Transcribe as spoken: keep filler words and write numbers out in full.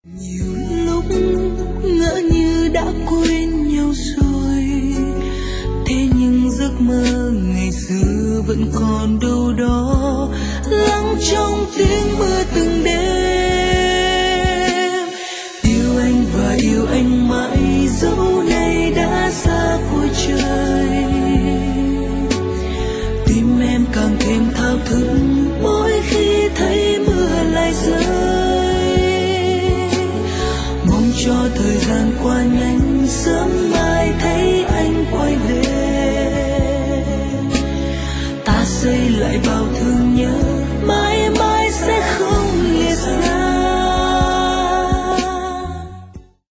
Nhiều lúc ngỡ như đã quên nhau rồi, thế nhưng giấc mơ ngày xưa vẫn còn đâu đó lắng trong tiếng mưa từng đêm. Yêu anh và yêu anh mãi dẫu nay đã xa cuối trời, tim em càng thêm thao thức mỗi khi thấy mưa lại rơi. Mong cho thời gian qua nhanh sớm mai thấy